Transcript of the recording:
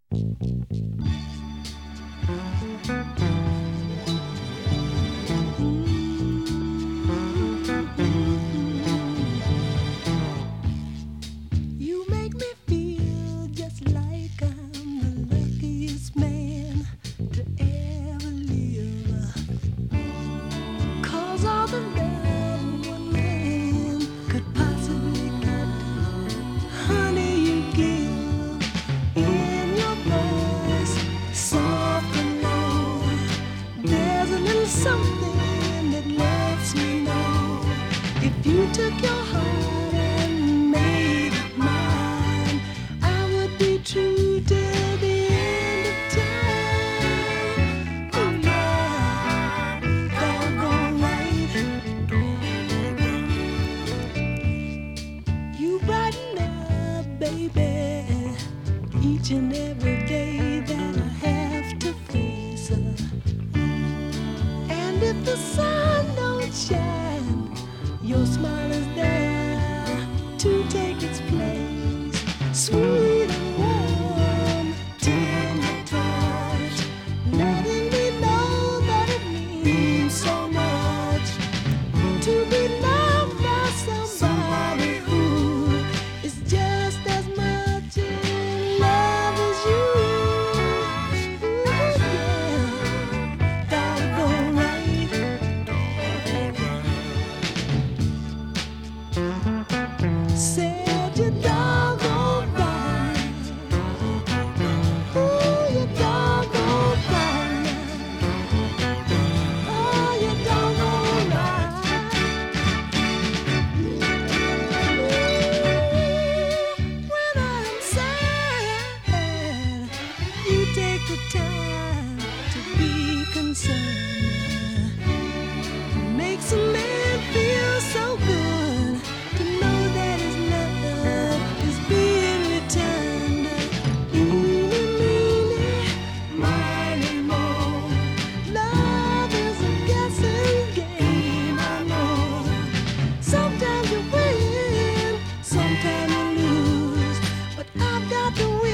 You make me feel just like I'm the luckiest man to ever live. 'Cause all the love one man could possibly get, honey, you give in your voice, soft and low. There's a little something that lets me know if you took your heart and made it mine, I would be true till the end of time. Oh yeah, doggone right. You brighten up, baby, each and every day that I have to face her. And if the sun don't shine, your smile is there to take its place. Sweet and warm, tender touch, letting me know that it means so much to be loved by somebody who is just as much in love as you. Ooh, yeah, doggone right. Said you doggone right. Ooh, you doggone right. Oh, you doggone right. When I'm sad, you take the time to be concerned. Makes a man feel so good to know that his love is being returned. Eeny, meeny, miny, moe. Love is a guessing game, I know. Sometimes you win, sometimes you lose, but I've got to win.